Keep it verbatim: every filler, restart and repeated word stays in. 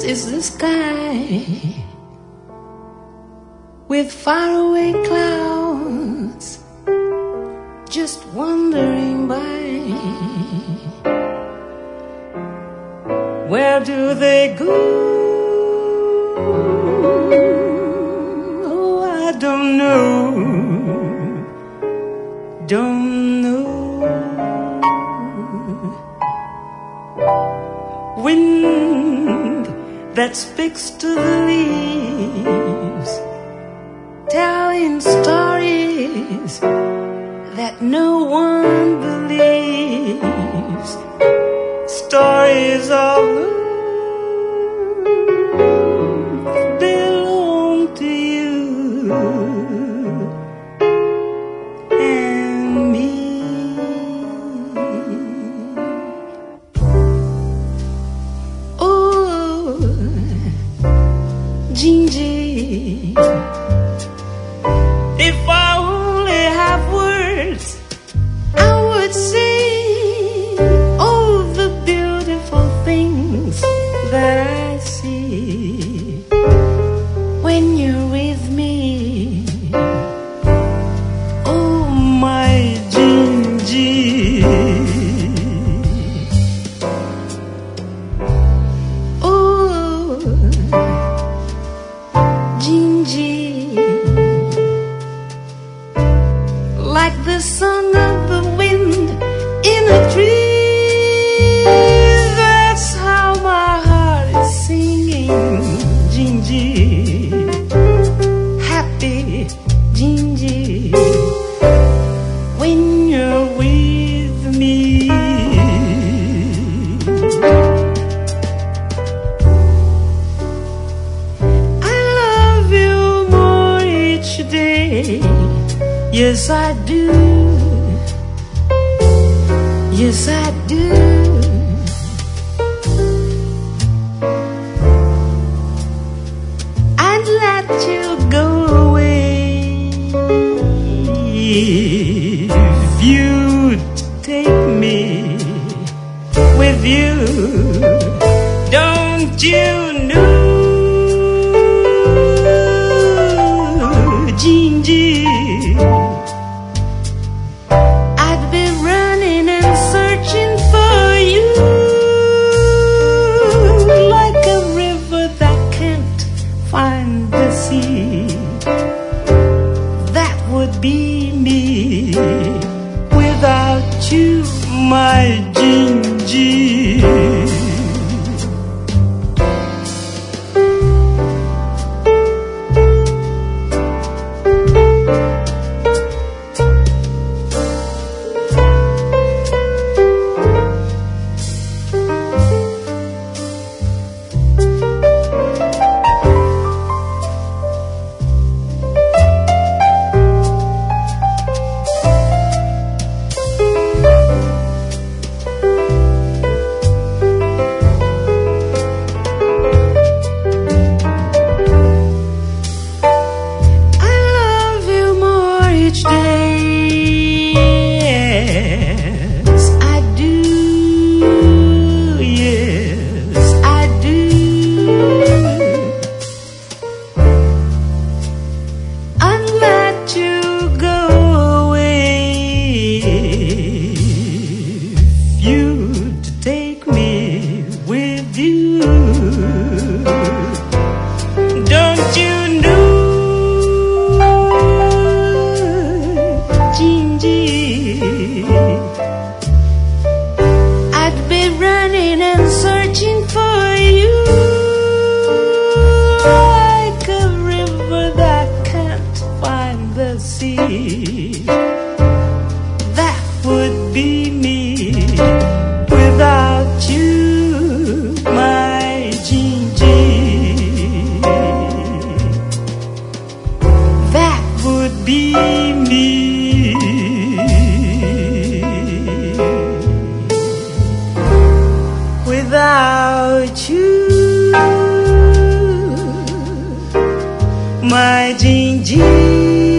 is the sky with faraway clouds just wandering by. Where do they go? Oh, I don't know, don't know. Wind that's fixed to the leaves, telling stories that no one believes, stories of love belong to you and me. Oh, Gingy, if I only have words, I would say all the beautiful things that I see when you're with me. Oh, my Gingy. Oh, Gingy. Like the song of the wind in a tree, that's how my heart is singing, Gingy. Happy Gingy, when you're with me. I love you more each day. Yes, I do. Yes, I do. I'd let you go away if you'd take me with you. Don't you know, Gingy? I'd be running and searching for you like a river that can't find the sea. That would be me without you, my Gingy. That would be me without you, my Gingy. That would be me without you, my Gingy.